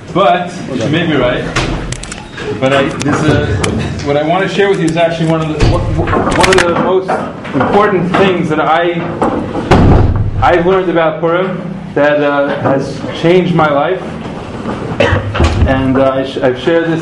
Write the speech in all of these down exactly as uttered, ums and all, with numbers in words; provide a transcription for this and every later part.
But she may be right. But I, this, uh, what I want to share with you is actually one of the one of the most important things that I I've learned about Purim that uh, has changed my life, and uh, I sh- I've shared this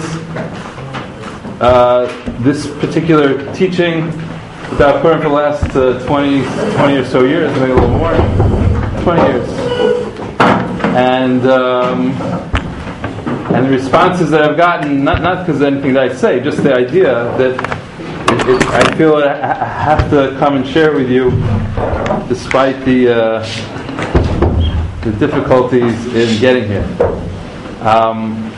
uh, this particular teaching about Purim for the last uh, twenty, twenty or so years, maybe a little more, twenty years, and. Um, And the responses that I've gotten, not not because of anything that I say, just the idea that it, it, I feel I have to come and share with you, despite the uh, the difficulties in getting here. Um,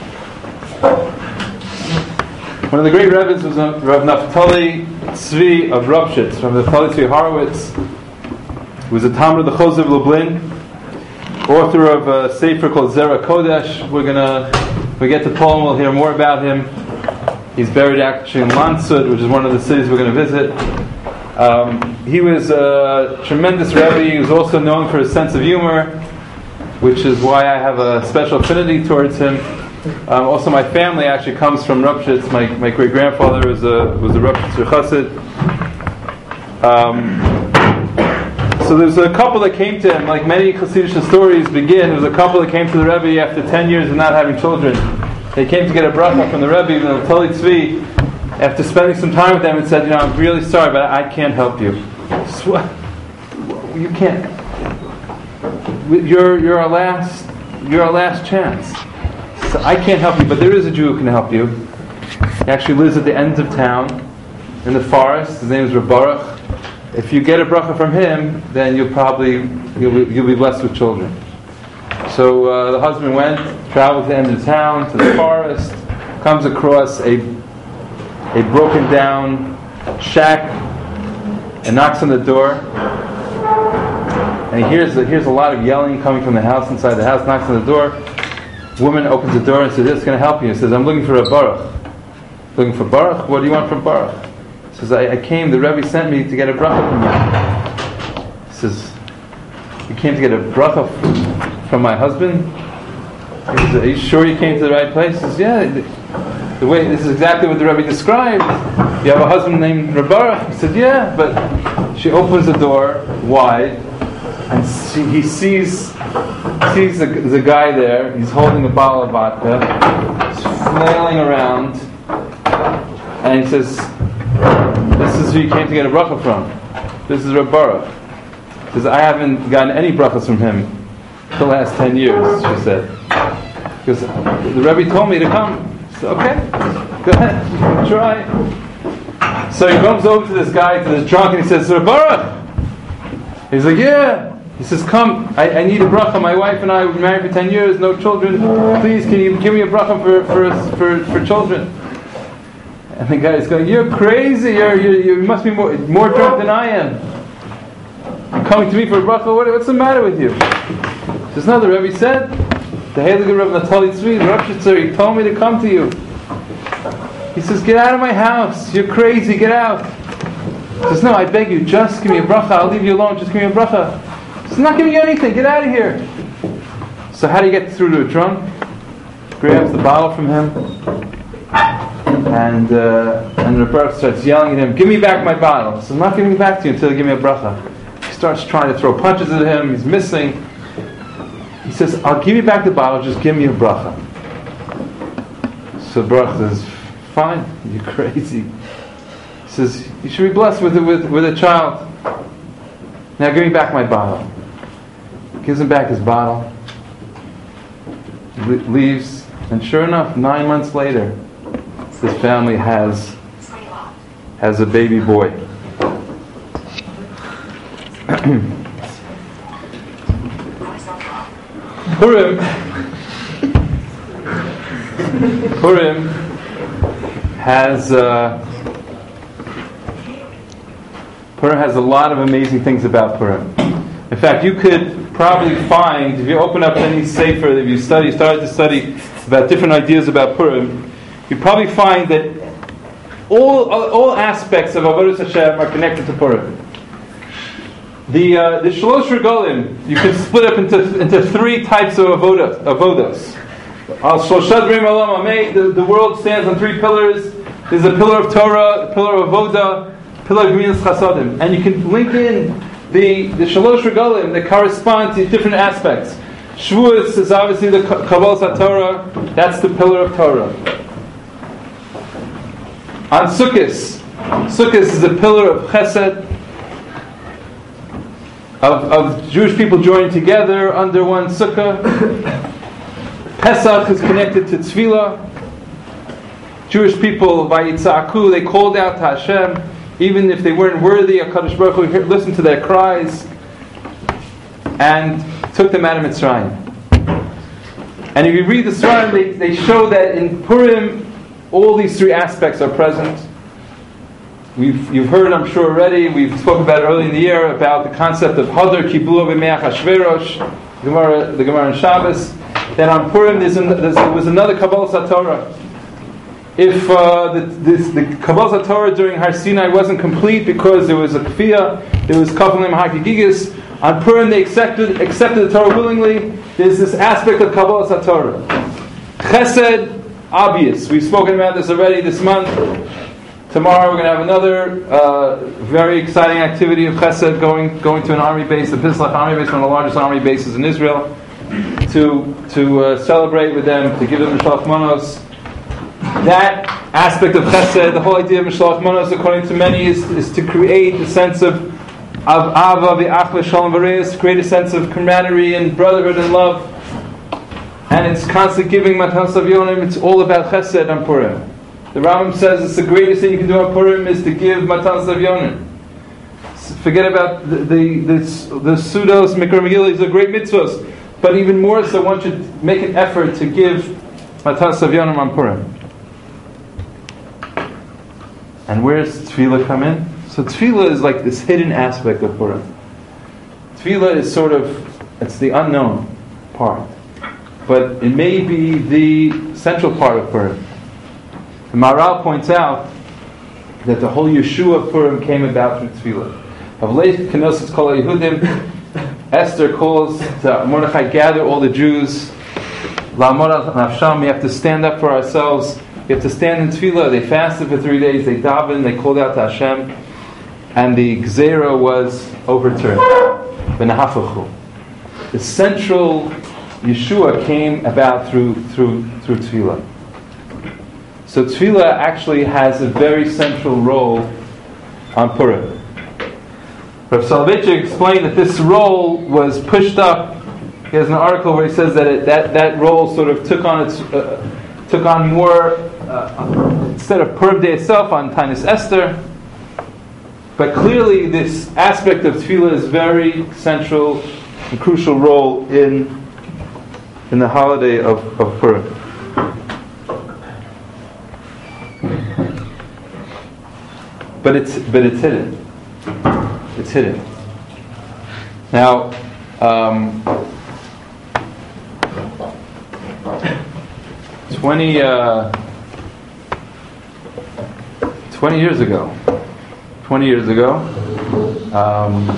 one of the great rabbis was Rav Naftali Tzvi of Ropshitz. Rav Naftali Tzvi Horowitz was a Talmud of the Chozeh of Lublin, author of a sefer called Zera Kodesh. We're gonna, when we get to Poland, we'll hear more about him. He's buried actually in Landshut, which is one of the cities we're going to visit. Um, he was a tremendous rebbe. He was also known for his sense of humor, which is why I have a special affinity towards him. Um, also, my family actually comes from Ropshitz. My my great grandfather was a was a Ropshitzer Chassid. Um, So there's a couple that came to him, like many Hasidic stories begin, there was a couple that came to the Rebbe after ten years of not having children. They came to get a bracha from the Rebbe, and the Tali Tzvi, after spending some time with them, and said, you know, I'm really sorry, but I can't help you. So, you can't. You're, you're our last, you're our last chance. So I can't help you, but there is a Jew who can help you. He actually lives at the end of town, in the forest. His name is Reb Baruch. If you get a bracha from him, then you'll probably you'll be, you'll be blessed with children. So uh, the husband went, traveled to the end of town, to the forest, comes across a a broken down shack, and knocks on the door. And he hears he hears a lot of yelling coming from the house inside the house. Knocks on the door. Woman opens the door and says, "This is going to help you." He says, "I'm looking for a Baruch." Looking for Baruch? What do you want from Baruch? He says, I, I came, the Rebbe sent me to get a bracha from you. He says, you came to get a bracha f- from my husband? He says, are you sure you came to the right place? He says, yeah, the, the way, this is exactly what the Rebbe described. You have a husband named Reb Baruch? He said, yeah, but she opens the door wide, and she, he sees sees the, the guy there. He's holding a bottle of vodka, he's flailing around, and he says, this is who you came to get a bracha from. This is Reb Baruch. He says, I haven't gotten any brachas from him the last ten years, she said. Because the Rebbe told me to come. He said, okay, go ahead, try. So he comes over to this guy, to this drunk, and he says, Reb Baruch. He's like, yeah. He says, come, I, I need a bracha. My wife and I were married for ten years, no children. Please, can you give me a bracha for, for, for, for children? And the guy is going, you're crazy, you're, you're, you must be more, more drunk than I am. You're coming to me for a bracha, what, what's the matter with you? He says, no, the Rebbe said, the Heilige Rav Naftali Tzvi, the Ropshitzer, he told me to come to you. He says, get out of my house, you're crazy, get out. He says, no, I beg you, just give me a bracha, I'll leave you alone, just give me a bracha. He says, I'm not giving you anything, get out of here. So how do you get through to a drunk? Grabs the bottle from him, and uh, and the Baruch starts yelling at him, give me back my bottle. So I'm not giving it back to you until you give me a bracha. He starts trying to throw punches at him, he's missing. He says, I'll give you back the bottle, just give me a bracha. So Baruch says, fine, you're crazy. He says, you should be blessed with, with, with a child. Now give me back my bottle. Gives him back his bottle, le- leaves, and sure enough, nine months later, this family has has a baby boy. Purim Purim has uh, Purim has a lot of amazing things about Purim. In fact, you could probably find, if you open up any sefer, if you study, started to study about different ideas about Purim, you probably find that all all aspects of Avodas Hashem are connected to Purim. The uh, the Shalosh Regalim you can split up into into three types of avodas. avodas. Al Shloshad Dvarim Olam Amei, the the world stands on three pillars. There's a pillar of Torah, a pillar of Avoda, a pillar of Gemilas Chasadim, and you can link in the the Shalosh Regalim that correspond to different aspects. Shavuos is obviously the Kabbalas HaTorah. That's the pillar of Torah. On Sukkos, Sukkot is a pillar of Chesed, of, of Jewish people joining together under one Sukkah. Pesach is connected to Tefillah. Jewish people, Vayitzaku, they called out to Hashem, even if they weren't worthy. HaKadosh Baruch Hu listened to their cries and took them out of Mitzrayim. And if you read the Sfarim, they, they show that in Purim, all these three aspects are present. We've, you've heard, I'm sure already, we've spoken about it early in the year, about the concept of Hadar Kiblu B'Meach HaShverosh, the Gemara, the Gemara in Shabbos. Then on Purim, there's an, there's, there was another Kabbalas HaTorah. If uh, the, this, the Kabbalas HaTorah during Har Sinai wasn't complete because there was a kfiyah, there was kafalim hakigigis, on Purim they accepted, accepted the Torah willingly. There's this aspect of Kabbalas HaTorah. Chesed, obvious. We've spoken about this already this month. Tomorrow we're going to have another uh, very exciting activity of Chesed, going going to an army base, the Pislach army base, one of the largest army bases in Israel, to to uh, celebrate with them, to give them Mishlach Manos. That aspect of Chesed, the whole idea of Mishlach Manos, according to many, is, is to create a sense of of Ava v'Achva Shalom V'Reis, to create a sense of camaraderie and brotherhood and love. And it's constant giving Matanos Avyonim. It's all about Chesed on Purim. The Rambam says it's the greatest thing you can do on Purim is to give Matanos Avyonim. Forget about the the, the, the Sudos, Mikra Megillah, these are great mitzvahs. But even more so, one should make an effort to give Matanos Avyonim on Purim. And where does Tefillah come in? So Tefillah is like this hidden aspect of Purim. Tefillah is sort of, it's the unknown part. But it may be the central part of Purim. The Maharal points out that the whole Yeshua of Purim came about through Tefillah. Havleich Knesset Kol Yehudim, Esther calls to Mordechai, gather all the Jews. La'amod al nafsham, we have to stand up for ourselves. We have to stand in Tefillah. They fasted for three days, they davened, they called out to Hashem, and the Gzeira was overturned. V'nahafachu. The central Yeshua came about through through through Tefillah. So Tefillah actually has a very central role on Purim. Rav Soloveitchik explained that this role was pushed up. He has an article where he says that it, that that role sort of took on its uh, took on more uh, instead of Purim Day itself on Tanis Esther. But clearly, this aspect of Tefillah is very central and crucial role in in the holiday of, of Purim. But it's but it's hidden. It's hidden. Now, um, twenty uh, twenty years ago. Twenty years ago. Um,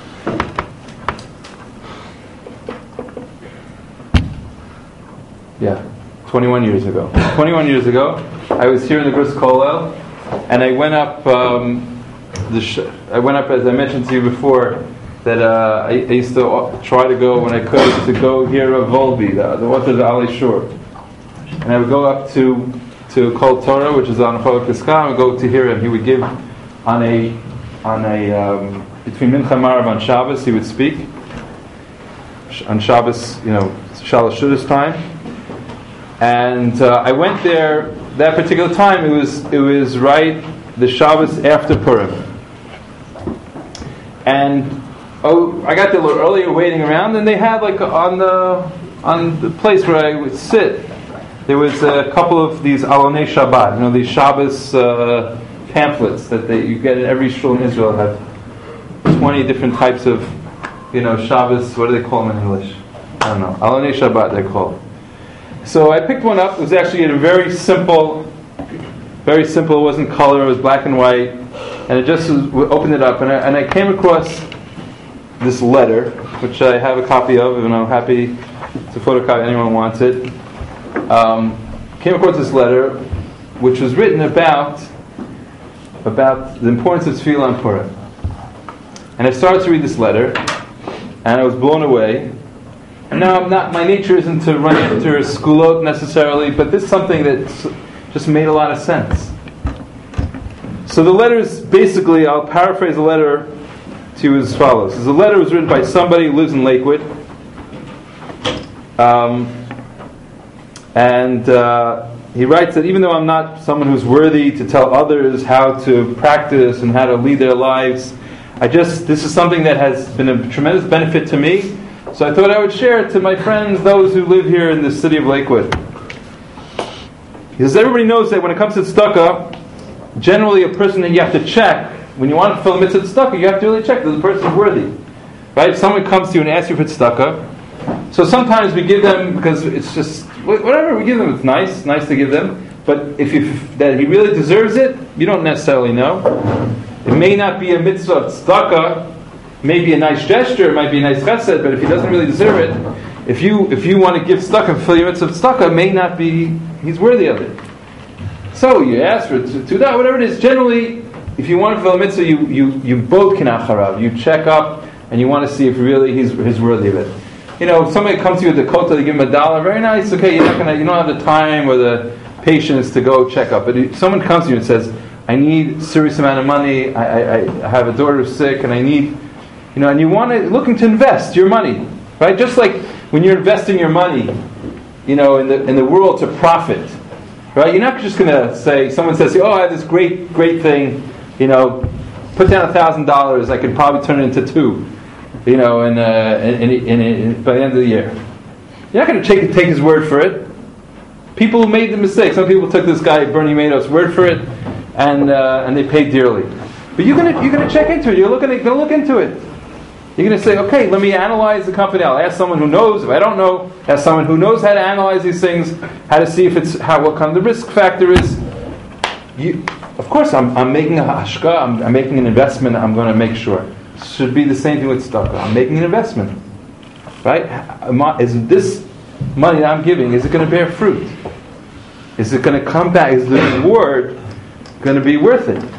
Yeah, twenty-one years ago. twenty-one years ago, I was here in the Grus Kollel, and I went up. Um, the sh- I went up, as I mentioned to you before, that uh, I, I used to try to go when I could to go hear of Volby, the the author of the Ali Shur, and I would go up to to Kol Torah, which is on Chol Kiskam, and go to hear him. He would give on a on a um, between Mincha and Marav on Shabbos. He would speak on Shabbos, you know, Shalosh Shudas time. And uh, I went there that particular time. It was it was right the Shabbos after Purim, and oh, I got there a little earlier, waiting around, and they had like on the on the place where I would sit, there was a couple of these Alonei Shabbat, you know, these Shabbos uh, pamphlets that they, you get in every shul in Israel. Have twenty different types of, you know, Shabbos. What do they call them in English? I don't know. Alonei Shabbat they're called. So I picked one up. It was actually in a very simple, very simple. It wasn't color. It was black and white, and it just was, opened it up, and I, and I came across this letter, which I have a copy of, and I'm happy to photocopy. Anyone wants it. um, came across this letter, which was written about about the importance of Tefillah on Purim. And I started to read this letter, and I was blown away. And now I'm not, my nature isn't to run after skulot necessarily, but this is something that just made a lot of sense. So the letter is basically, I'll paraphrase the letter to you as follows. So the letter was written by somebody who lives in Lakewood. Um, and uh, he writes that even though I'm not someone who's worthy to tell others how to practice and how to lead their lives, I just, this is something that has been a tremendous benefit to me. So I thought I would share it to my friends, those who live here in the city of Lakewood. Because everybody knows that when it comes to tzedakah, generally a person that you have to check, when you want to fill a mitzvah tzedakah, you have to really check that the person is worthy. Right? If someone comes to you and asks you for tzedakah, so sometimes we give them, because it's just, whatever we give them, it's nice, nice to give them, but if you, that he really deserves it, you don't necessarily know. It may not be a mitzvah of tzedakah, maybe a nice gesture, it might be a nice chesed, but if he doesn't really deserve it, if you if you want to give tzedakah and fill your mitzvah of tzedakah, it may not be, he's worthy of it. So you ask for to that, whatever it is. Generally, if you want to fill a mitzvah, you you you both can acharav. You check up and you want to see if really he's he's worthy of it. You know, if somebody comes to you at the kota, they give him a dollar, very nice. Okay, you're not gonna, you don't have the time or the patience to go check up. But if someone comes to you and says, "I need a serious amount of money. I, I, I have a daughter who's sick, and I need," you know, and you want to looking to invest your money, right? Just like when you're investing your money, you know, in the in the world to profit. Right? You're not just going to say, someone says, "Oh, I have this great, great thing, you know, put down a thousand dollars, I could probably turn it into two, you know, in, uh, in, in, in, by the end of the year." You're not going to take, take his word for it. People made the mistake. Some people took this guy, Bernie Madoff's word for it, and uh, and they paid dearly. But you're going to you're going to check into it. You're looking to look into it. You're going to say, "Okay, let me analyze the company. I'll ask someone who knows. If I don't know, ask someone who knows how to analyze these things, how to see if it's how what kind of the risk factor is." You, of course, I'm I'm making a hashka. I'm, I'm making an investment. I'm going to make sure. It should be the same thing with tzedakah. I'm making an investment, right? Is this money that I'm giving, is it going to bear fruit? Is it going to come back? Is the reward going to be worth it?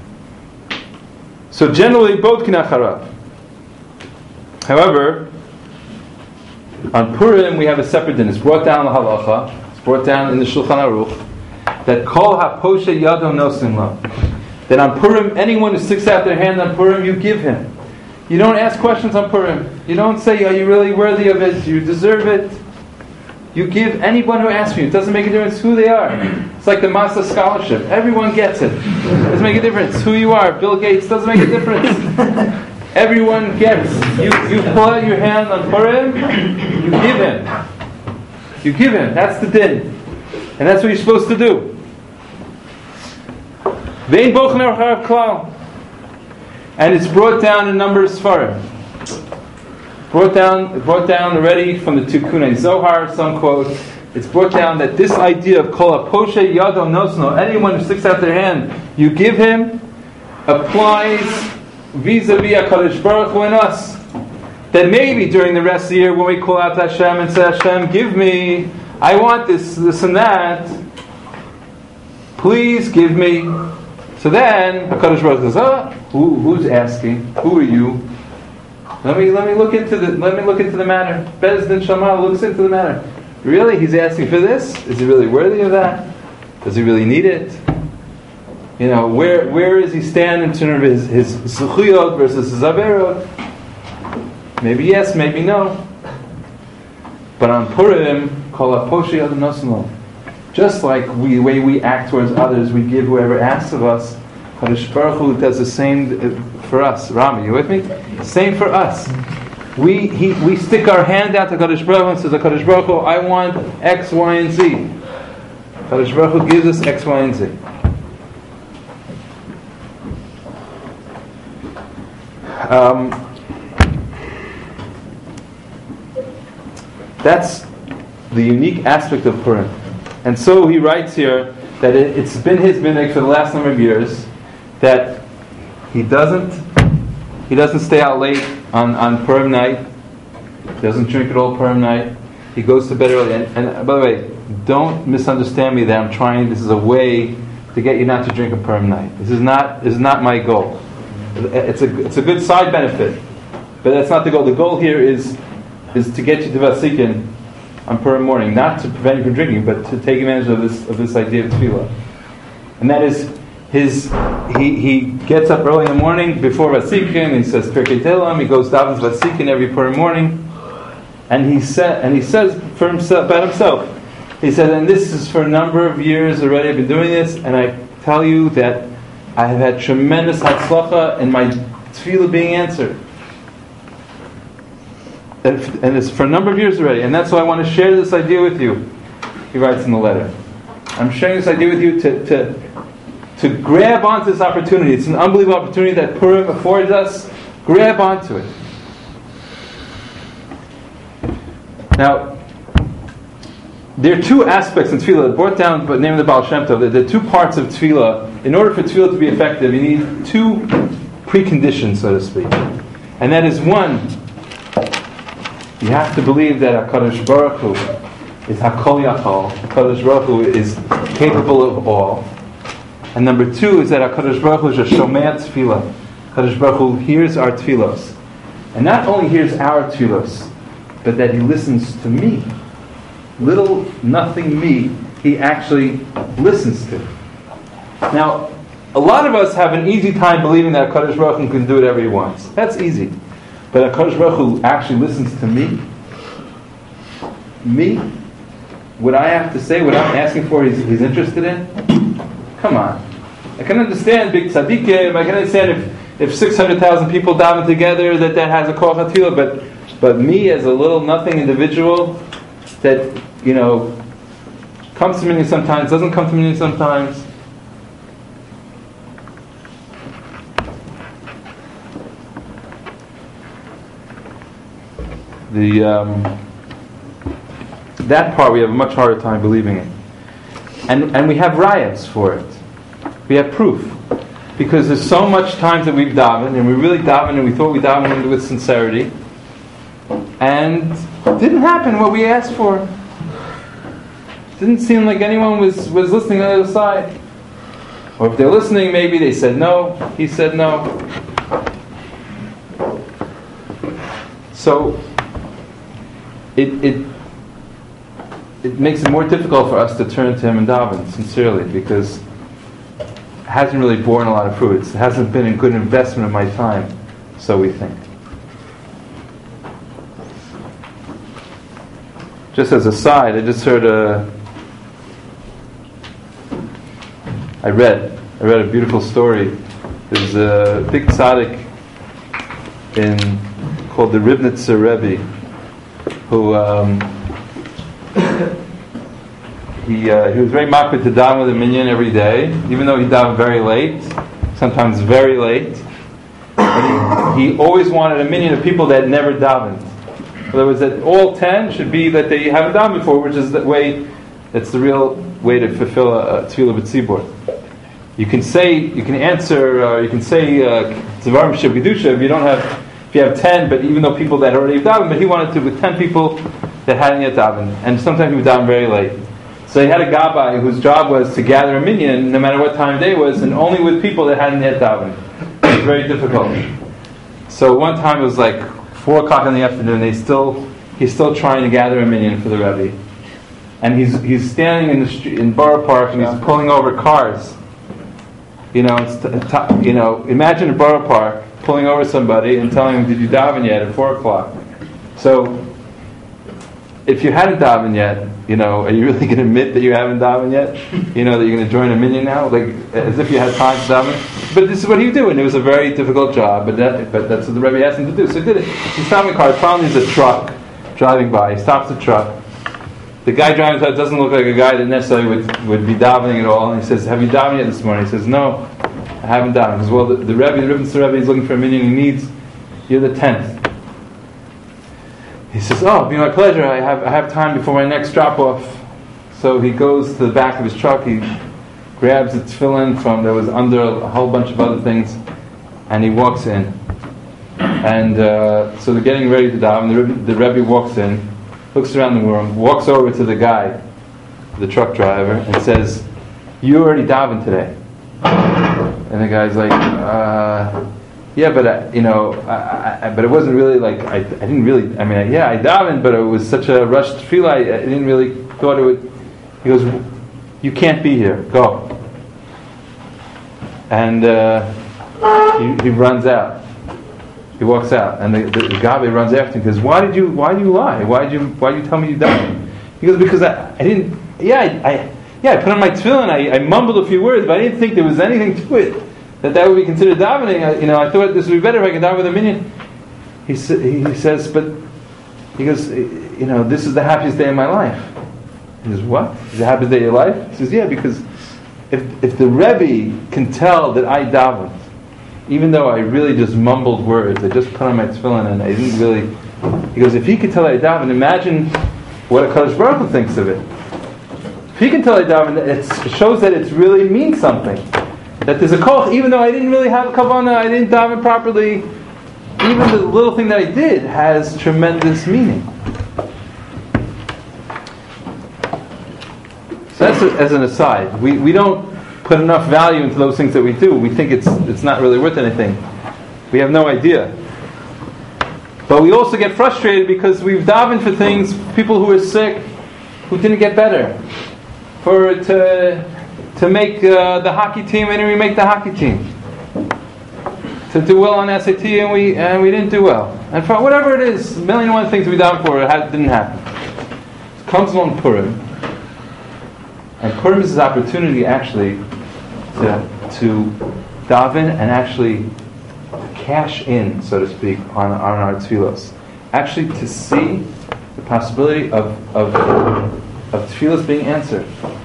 So generally, both can acharav. However, on Purim we have a separate din. It's brought down in the halacha. It's brought down in the Shulchan Aruch that kol haposhe yadom nosin lo. That on Purim, anyone who sticks out their hand on Purim, you give him. You don't ask questions on Purim. You don't say, "Are you really worthy of it? Do you deserve it?" You give anyone who asks you. It doesn't make a difference who they are. It's like the Masa scholarship. Everyone gets it. It doesn't make a difference who you are. Bill Gates doesn't make a difference. Everyone gets. You you pull out your hand on Purim, you give him. You give him. That's the din. And that's what you're supposed to do. Vein bochen ercharav klal. And it's brought down in a number of Sfarim. Brought down, brought down already from the Tikkunei Zohar, some quote. It's brought down that this idea of kol haposhe yadom nosno, anyone who sticks out their hand, you give him, applies vis-a-vis HaKadosh Baruch Hu and us. That maybe during the rest of the year when we call out to Hashem and say, "Hashem, give me, I want this, this and that, please give me." So then HaKadosh Baruch Hu says, "Oh, who, who's asking? Who are you? Let me let me look into the let me look into the matter." Beis Din Shammai looks into the matter. Really, he's asking for this? Is he really worthy of that? Does he really need it? You know, where where does he stand in terms of his his zuchiyot versus his averot? Maybe yes, maybe no. But on Purim, kol haposhe yadom nosno lo. Just like we, the way we act towards others, we give whoever asks of us. Kadosh Baruch Hu does the same for us. Rami, you with me? Same for us. We he, we stick our hand out to Kadosh Baruch Hu and says, "Kadosh Baruch Hu, I want X, Y, and Z." Kadosh Baruch Hu gives us X, Y, and Z. Um, that's the unique aspect of Purim. And so he writes here that it, it's been his minhag for the last number of years that he doesn't he doesn't stay out late on, on Purim night. He doesn't drink at all Purim night. He goes to bed early. And, and by the way, don't misunderstand me that I'm trying, this is a way to get you not to drink a Purim night. This is not, this is not my goal. It's a, it's a good side benefit, but that's not the goal. The goal here is, is to get you to Vasikin on Purim morning, not to prevent you from drinking, but to take advantage of this, of this idea of tefillah. And that is, his, he, he gets up early in the morning before Vasikin, he says Pirkei Tehillim, he goes davens Vasikin every Purim morning, and he said, and he says for himself, about himself, he said, and this is for a number of years already, I've been doing this, and I tell you that I have had tremendous hatzlacha in my tefillah being answered. And, and it's for a number of years already, and that's why I want to share this idea with you, he writes in the letter. I'm sharing this idea with you to, to, to grab onto this opportunity. It's an unbelievable opportunity that Purim affords us. Grab onto it. Now, there are two aspects in tefillah, brought down by the name of the Baal Shem Tov. There are two parts of tefillah. In order for tefillah to be effective, you need two preconditions, so to speak. And that is, one, you have to believe that HaKadosh Baruch Hu is Hakol Yachol. HaKadosh Baruch Hu is capable of all. And number two is that HaKadosh Baruch Hu is a Shomei Tefillah. HaKadosh Baruch Hu hears our tefillos. And not only hears our tefillos, but that He listens to me. Little, nothing me, He actually listens to. Now, a lot of us have an easy time believing that HaKadosh Baruch Hu can do whatever He wants. That's easy. But HaKadosh Baruch Hu actually listens to me. Me? What I have to say, what I'm asking for, He's, he's interested in? Come on. I can understand big tzaddikim, I can understand if, if six hundred thousand people daven together, that that has a koach hatfilah, but but me as a little nothing individual that, you know, comes to me sometimes, doesn't come to me sometimes. The um, that part we have a much harder time believing in, and and we have rayas for it. We have proof, because there's so much times that we've davened and we really davened and we thought we davened with sincerity, and it didn't happen what we asked for. It didn't seem like anyone was, was listening on the other side, or if they're listening, maybe they said no. He said no. So it it it makes it more difficult for us to turn to Him and daven sincerely, because it hasn't really borne a lot of fruit. It hasn't been a good investment of my time, so we think. Just as a side, I just heard a I read I read a beautiful story. There's a big tzaddik in called the Ribnitzer Rebbe, who um, he uh, he was very makpid to daven with a minyan every day, even though he davened very late, sometimes very late. But he, he always wanted a minyan of people that never davened. In other words, that all ten should be that they haven't davened before, which is the way, that's the real way to fulfill a, a tefillah b'tzibur. You can say, you can answer, uh, you can say Tzivarim Shev Gedusha if you don't have, if you have ten, but even though people that already have davened, but he wanted to with ten people that hadn't yet davened, and sometimes he would daven very late. So he had a gabbai whose job was to gather a minyan, no matter what time of day it was, and only with people that hadn't yet davened. It was very difficult. So one time it was like four o'clock in the afternoon. They still, he's still trying to gather a minyan for the Rebbe, and he's he's standing in the street, in Borough Park, and he's pulling over cars. You know, it's t- t- you know, imagine a Borough Park pulling over somebody and telling him, "Did you daven yet?" at four o'clock. So, if you hadn't davened yet, you know, are you really going to admit that you haven't davened yet? You know that you're going to join a minyan now, like as if you had time to daven. But this is what he would do, and it was a very difficult job. But that, but that's what the Rebbe asked him to do. So he did it. He's stopping cars. Finally, there's a truck driving by. He stops the truck. The guy driving by doesn't look like a guy that necessarily would, would be davening at all. And he says, "Have you davened yet this morning?" He says, "No, I haven't davened." He says, "Well, the, the Rebbe, the Ribnitzer Rebbe, is looking for a minyan. He needs. You're the tenth." He says, "Oh, it'll be my pleasure. I have I have time before my next drop off." So he goes to the back of his truck. He grabs the tefillin from that was under a whole bunch of other things, and he walks in. And uh, so they're getting ready to daven. The Rebbe, the Rebbe walks in, looks around the room, walks over to the guy the truck driver, and says, "You already davened today." And the guy's like, uh, "Yeah, but I, you know, I, I, but it wasn't really like I, I didn't really. I mean, I, yeah, I davened, but it was such a rushed tefillah. I, I didn't really thought it would." He goes, "You can't be here. Go." And uh, he, he runs out. He walks out, and the, the, the Gabe runs after him because why did you why did you lie? Why did you why did you tell me you died? He goes, because I, I didn't. Yeah, I, I yeah I put on my tefillin. I, I mumbled a few words, but I didn't think there was anything to it that that would be considered davening. I, you know, I thought this would be better if I could daven with a minyan. He sa- he says, but he goes, you know, this is the happiest day of my life. He goes, what? Is the happiest day of your life? He says, yeah, because if if the Rebbe can tell that I davened, even though I really just mumbled words, I just put on my tefillin and I didn't really. He goes, if he could tell I davened, imagine what a Kadosh Baruch Hu thinks of it. If he can tell I davened, it shows that it really means something. That there's a koch, even though I didn't really have a kavanah, I didn't daven properly. Even the little thing that I did has tremendous meaning. So that's a, as an aside. We we don't put enough value into those things that we do. We think it's it's not really worth anything. We have no idea. But we also get frustrated because we've davened for things, people who are sick, who didn't get better. For to to make uh, the hockey team, and we make the hockey team. To do well on S A T, and we and we didn't do well. And for whatever it is, a million and one things we davened for, it ha- didn't happen. It comes along Purim. And Purim is this opportunity actually to, to daven and actually cash in, so to speak, on, on our tefillos. Actually to see the possibility of, of, of tefillos being answered.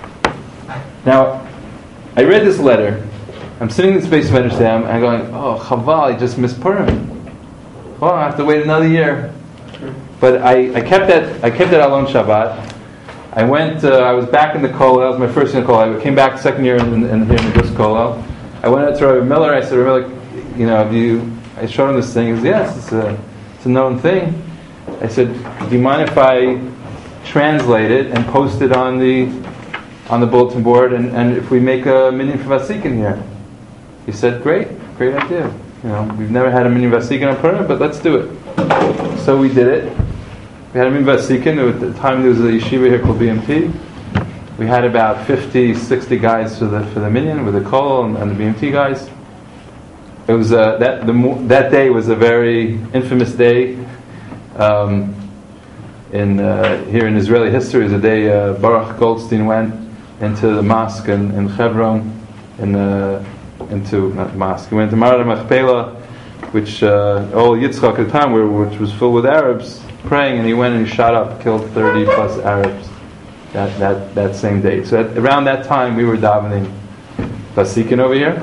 Now, I read this letter. I'm sitting in the space medrash there, and I'm going, oh, chaval, I just missed Purim. Well, I have to wait another year. But I, I kept that I kept that Alon Shabbat. I went. Uh, I was back in the kollel. That was my first year in the kollel. I came back second year in, in, here in the Gus kollel. I went out to Rabbi Miller. I said, Rabbi Miller, you know, have you? I showed him this thing. He said, yes, it's a, it's a known thing. I said, do you mind if I translate it and post it on the on the bulletin board? And, and if we make a minyan for Vasikin here? He said, great, great idea. You know, we've never had a minyan Vasikin on Purim, but let's do it. So we did it. We had a minyan Vasikin. At the time there was a yeshiva here called B M T. We had about fifty, sixty guys for the for the minyan with the kollel and, and the B M T guys. It was uh, that the that day was a very infamous day um, in uh, here in Israeli history. It was a day uh, Baruch Goldstein went into the mosque in, in Hebron, in uh, into not mosque. He went to Marad Machpelah, which uh, old Yitzchak at the time, where, which was filled with Arabs praying, and he went and he shot up, killed thirty plus Arabs that that, that same day. So at, around that time, we were davening Vasikin over here.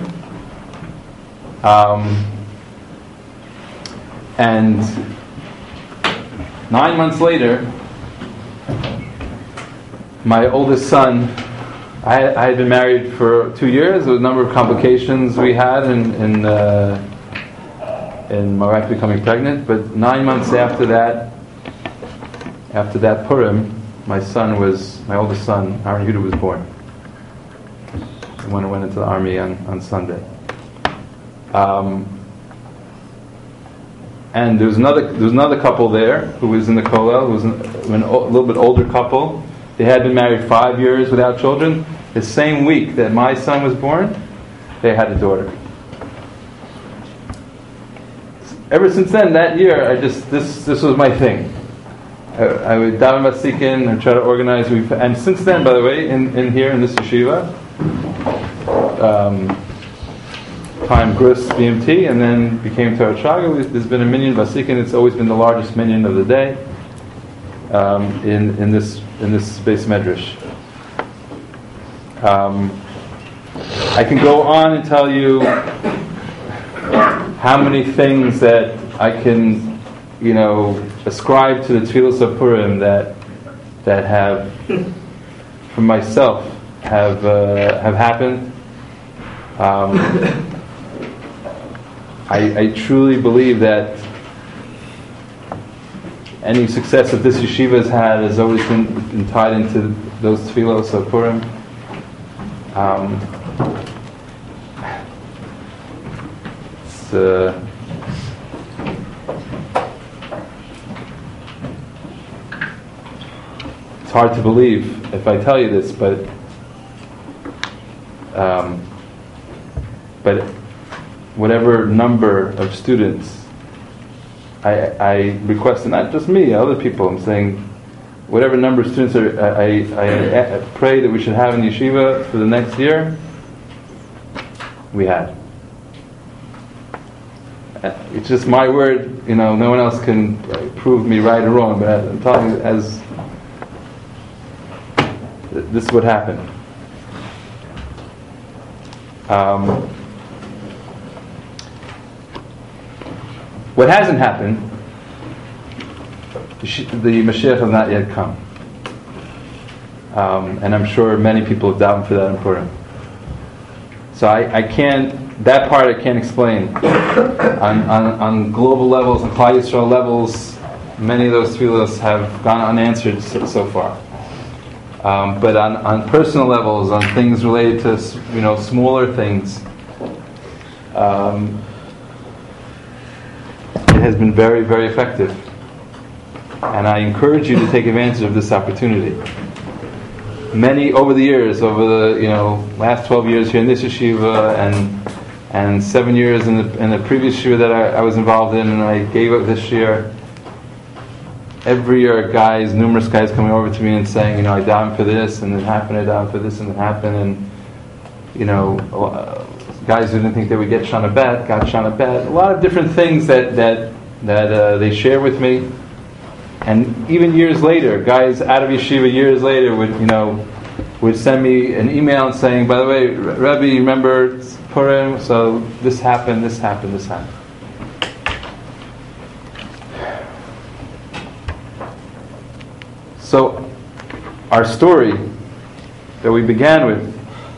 Um, and nine months later, my oldest son, I, I had been married for two years. There was a number of complications we had in in, uh, in my wife becoming pregnant. But nine months after that, after that Purim, my son was, my oldest son, Aaron Yehuda, was born. When I went into the army on, on Sunday. Um, and there was another there was another couple there who was in the kollel, who was an, an, a little bit older couple. They had been married five years without children. The same week that my son was born, they had a daughter. Ever since then, that year, I just this this was my thing. I, I would daven Vasikin and try to organize. And since then, by the way, in, in here in this yeshiva, um, time Grus B M T, and then became Torah Chaga. There's been a minyan Vasikin. It's always been the largest minyan of the day um, in in this in this space medrash. Um, I can go on and tell you how many things that I can, you know, ascribe to the Tfilos of Purim that that have, for myself, have uh, have happened. Um, I, I truly believe that any success that this yeshiva has had has always been, been tied into those tefillos of Purim. Um, it's, uh, it's hard to believe if I tell you this, but um, but whatever number of students I, I request, and not just me, other people, I'm saying whatever number of students are, I, I, I pray that we should have in yeshiva for the next year, we had. It's just my word, you know, no one else can prove me right or wrong, but I'm telling you as this is what happened. Um, what hasn't happened, the Mashiach has not yet come. Um, and I'm sure many people have davened for that in Purim. So I, I can't, that part I can't explain. on, on, on global levels, on Klal Yisrael levels, many of those tefillos have gone unanswered so, so far. Um, but on, on personal levels, on things related to, you know, smaller things, um, it has been very, very effective. And I encourage you to take advantage of this opportunity. Many over the years, over the you know last twelve years here in this yeshiva, and and seven years in the in the previous year that I, I was involved in, and I gave up this year. Every year, guys, numerous guys coming over to me and saying, you know, I davened for this, and it happened. I davened for this, and it happened. And you know, uh, guys who didn't think they would get Shana Bet got Shana Bet. A lot of different things that that that uh, they share with me. And even years later, guys out of yeshiva years later would, you know, would send me an email and saying, by the way, Rebbe, you remember Purim? So this happened, this happened, this happened. So our story that we began with,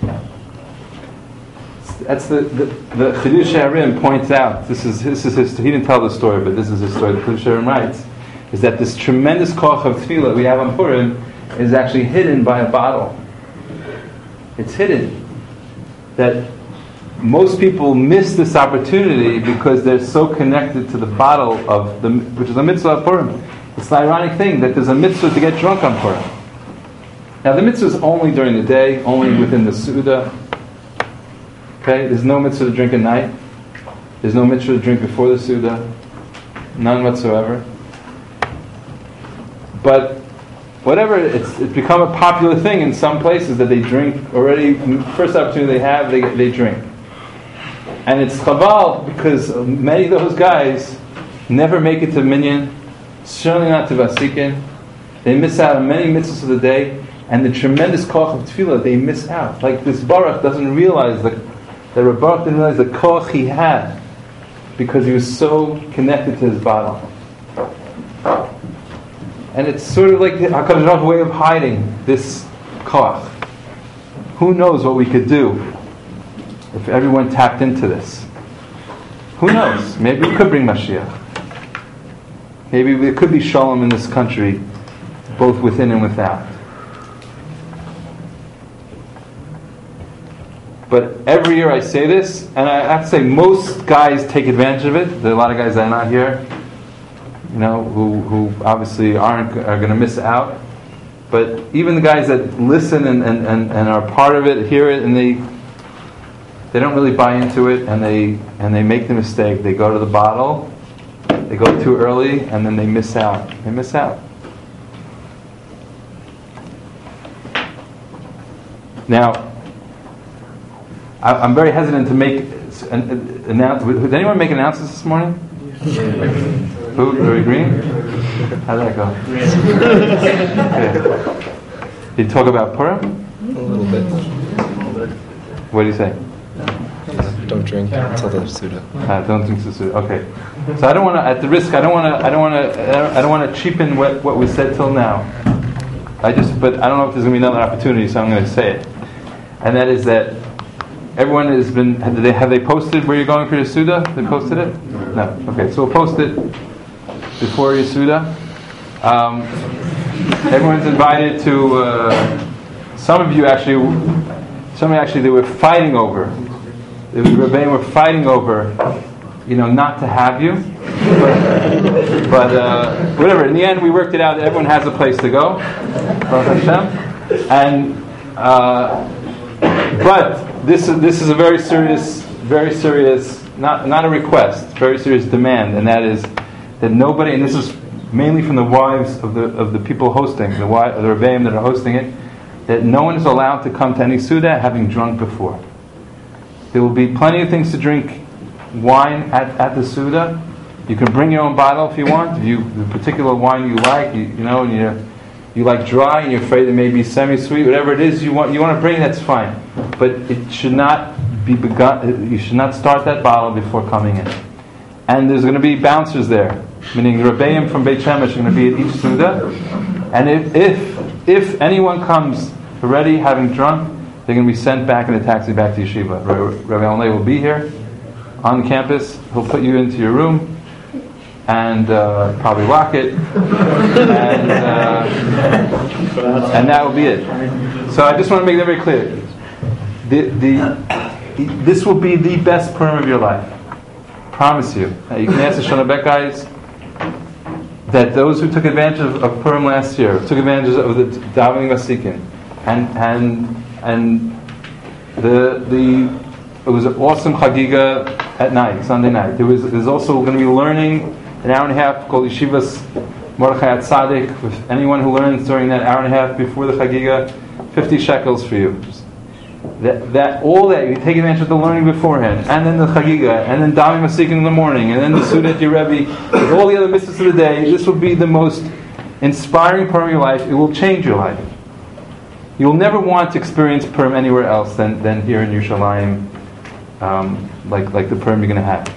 that's the the, the Chidush HaRim points out. This is this is his. He didn't tell the story, but this is his story. The Chidush HaRim writes is that this tremendous koch of tefillah we have on Purim is actually hidden by a bottle. It's hidden. That most people miss this opportunity because they're so connected to the bottle of the, which is a mitzvah of Purim. It's an ironic thing that there's a mitzvah to get drunk on Purim. Now the mitzvah is only during the day, only within the Suda. Okay, there's no mitzvah to drink at night. There's no mitzvah to drink before the Suda. None whatsoever. But whatever, it's it's become a popular thing in some places that they drink already. First opportunity they have, they they drink, and it's chaval because many of those guys never make it to minyan, certainly not to vasikin. They miss out on many mitzvahs of the day, and the tremendous koch of tefillah they miss out. Like this Baruch doesn't realize that that Reb Baruch didn't realize the koch he had because he was so connected to his bottle. And it's sort of like the HaKadosh Baruch Hu way of hiding this koch. Who knows what we could do if everyone tapped into this? Who knows? Maybe we could bring Mashiach. Maybe there could be shalom in this country, both within and without. But every year I say this, and I have to say most guys take advantage of it. There are a lot of guys that are not here, you know, who, who obviously aren't are going to miss out. But even the guys that listen and, and, and, and are part of it, hear it, and they they don't really buy into it, and they and they make the mistake. They go to the bottle, they go too early, and then they miss out. They miss out. Now, I, I'm very hesitant to make an, an announce. Did anyone make announcements this morning? Who? Very Green? How did that go? Okay. Did you talk about Purim? A little bit. What do you say? Don't drink until the Suda. Uh, don't drink the Suda. Okay. So I don't want to, at the risk, I don't want to, I don't want to, I don't want to cheapen what, what we said till now. I just, but I don't know if there's going to be another opportunity, so I'm going to say it. And that is that everyone has been, have they, have they posted where you're going for your Suda? They posted it? No. Okay, so we'll post it before your Suda. Um, everyone's invited to. Uh, some of you actually, some actually, they were fighting over. The Rebbeim were fighting over, you know, not to have you. But, but uh, whatever. In the end, we worked it out. Everyone has a place to go. Baruch Hashem. And uh, but this is this is a very serious, very serious, not not a request, very serious demand, and that is that nobody. And this is mainly from the wives of the of the people hosting, the wives of the Rebbeim that are hosting it, that no one is allowed to come to any Suda having drunk before. There will be plenty of things to drink, wine at, at the Suda. You can bring your own bottle if you want. If you the particular wine you like, you, you know, and you you like dry and you're afraid it may be semi-sweet, whatever it is you want you want to bring, that's fine. But it should not be begun. You should not start that bottle before coming in. And there's going to be bouncers there, meaning the Rebbeim from Beit Shemesh are going to be at each Suda. And if if if anyone comes already having drunk, they're going to be sent back in a taxi back to yeshiva. Rabbi Alnei will be here on campus. He'll put you into your room and uh, probably lock it, and uh, and that will be it. So I just want to make that very clear. The the this will be the best Purim of your life. Promise you. Uh, you can ask the Shana Bet guys that those who took advantage of, of Purim last year took advantage of the davening vasikin, and and and the the it was an awesome chagiga at night, Sunday night. There was there's also going to be learning an hour and a half called Yeshivas Mordechai Tzadik. With anyone who learns during that hour and a half before the chagiga, fifty shekels for you. That, that all that you take advantage of the learning beforehand, and then the chagiga, and then davening vasikin in the morning, and then the Suda at your Rebbe, with all the other mitzvahs of the day. This will be the most inspiring part of your life. It will change your life. You will never want to experience Purim anywhere else than, than here in Yerushalayim, um, like like the Purim you're going to have.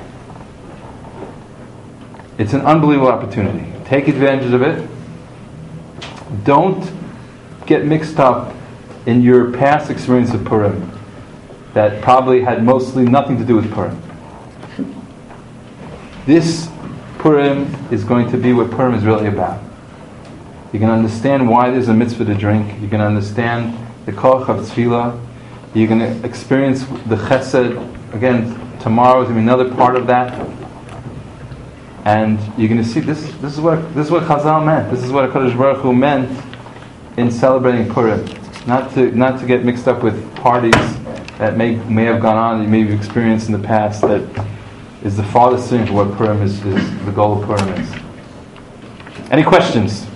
It's an unbelievable opportunity. Take advantage of it. Don't get mixed up in your past experience of Purim that probably had mostly nothing to do with Purim. This Purim is going to be what Purim is really about. You can understand why there's a mitzvah to drink. You can understand the koach of tefillah. You're going to experience the chesed. Again, tomorrow is going to be another part of that. And you're going to see this. This is what this is what Chazal meant. This is what HaKadosh Baruch Hu meant in celebrating Purim. Not to not to get mixed up with parties that may may have gone on, that you may have experienced in the past, that is the farthest thing for what Purim is, is the goal of Purim is. Any questions?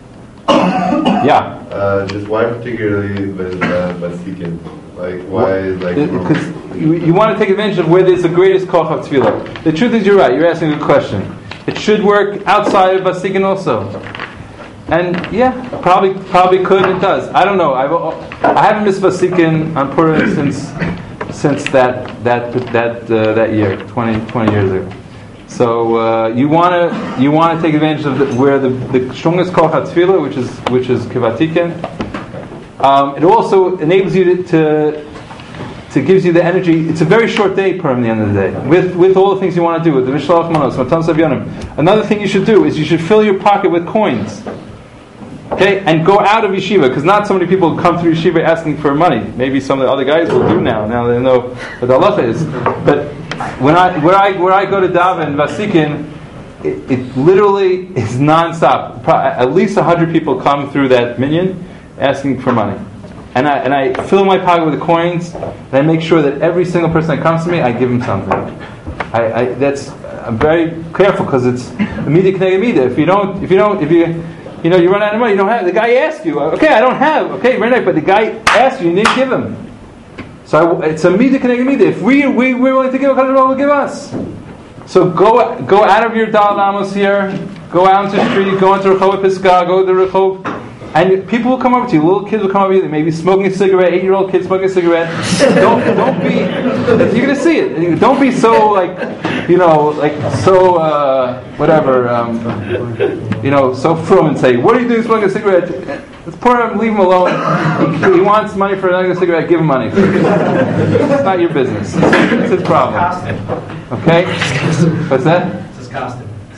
Yeah. Uh, just why particularly with uh, Vasikin? Like why like? Because you, you want to take advantage of where there's the greatest koach of tefillah. The truth is, you're right. You're asking a good question. It should work outside of Vasikin also. And yeah, probably probably could. It does. I don't know. I've I haven't missed Vasikin on Purim since since that that that uh, that year, twenty, twenty years ago. So uh, you want to you want to take advantage of the, where the, the strongest koach tefillah, which is which is kivatikin. Um, it also enables you to, to to gives you the energy. It's a very short day, Purim, at the end of the day, with with all the things you want to do with the Mishlach Manos, Matan Savyanim. Another thing you should do is you should fill your pocket with coins. Okay, and go out of yeshiva, because not so many people come through yeshiva asking for money. Maybe some of the other guys will do now. Now they know what the halacha is. But when I where I where I go to daven Vasikin, it, it literally is nonstop. At least a hundred people come through that minyan asking for money, and I and I fill my pocket with the coins, and I make sure that every single person that comes to me, I give him something. I, I that's I'm very careful because it's midah k'neged midah. If you don't, if you don't, if you You know, you run out of money, you don't have, the guy asks you, okay, I don't have, okay, very nice, but the guy asked you, you didn't give him. So I, it's a midah k'neged midah. If we, we, we're willing to give, HaKadosh Baruch Hu will give us. So go go out of your Dal Amos here, go out into the street, go into Rehov Pisgah, go to Rehov, and people will come over to you, little kids will come over to you, they may be smoking a cigarette, eight-year-old kid smoking a cigarette. Don't, don't be, you're going to see it. Don't be so, like, you know, like, so, uh, whatever, um, you know, so frum and say, what are you doing smoking a cigarette? Let's pour him, leave him alone. He, he wants money for another cigarette, give him money. It's not your business. It's his problem. Okay? What's that? It's his costume.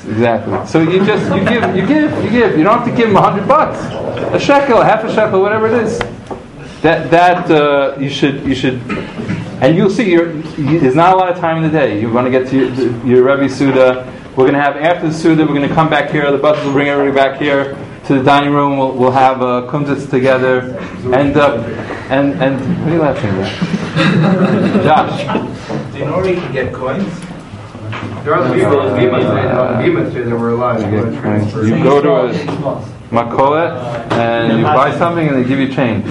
exactly. So you just you give you give you give. You don't have to give them a hundred bucks, a shekel, a half a shekel, whatever it is. That that uh, you should you should, and you'll see. You're, you, there's not a lot of time in the day. You want to get to your, your Rebbe Suda. We're going to have after the Suda. We're going to come back here. The buses will bring everybody back here to the dining room. We'll, we'll have uh, kumzitz together, and uh, and and what are you laughing at, Josh? Do you know where you can get coins? There are people in Bima say that we're alive. You go to a makolet and you buy something and they give you change.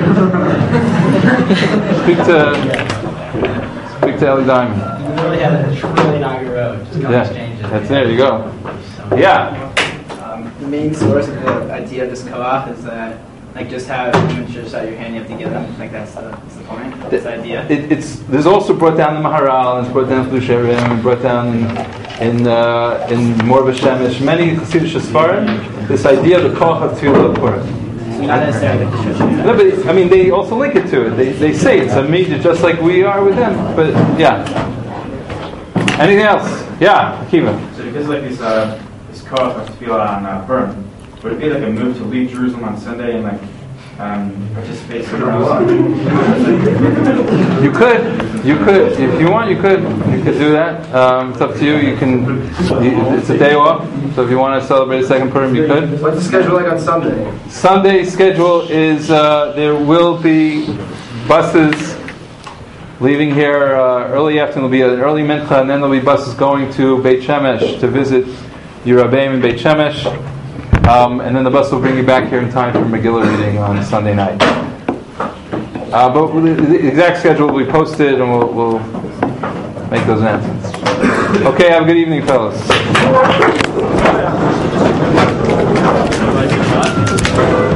Speak to speak to Eli Diamond. You really have a trillion on your road. Just Yeah, changes. that's there. You go. Yeah. Um, the main source of the idea of this koach is that, like, just have images out your hand, you have to give them. Like, that's the, that's the point of this idea. It, it's there's also brought down the Maharal and it's brought down Flusherim and brought down in in uh, in Morva Shemesh, many Chassidish Sfarim. This idea of the koach of Tefillah Purim. So not necessarily like the Shoshana. No, but I mean, they also link it to it. They they say it's a media just like we are with them. But yeah. Anything else? Yeah, Akiva. So because like this uh, this koach of tefillah on uh, Purim, would it be like a move to leave Jerusalem on Sunday and like um, participate somewhere else? You could, you could, if you want, you could, you could do that. Um, it's up to you. You can. You, it's a day off, so if you want to celebrate a second Purim, you could. What's the schedule like on Sunday? Sunday schedule is uh, there will be buses leaving here uh, early afternoon. There'll be an early mincha, and then there'll be buses going to Beit Shemesh to visit your Rabbeim in Beit Shemesh, um, and then the bus will bring you back here in time for Megillah reading on Sunday night. Uh, but the exact schedule will be posted, and we'll, we'll make those announcements. Okay, have a good evening, fellas.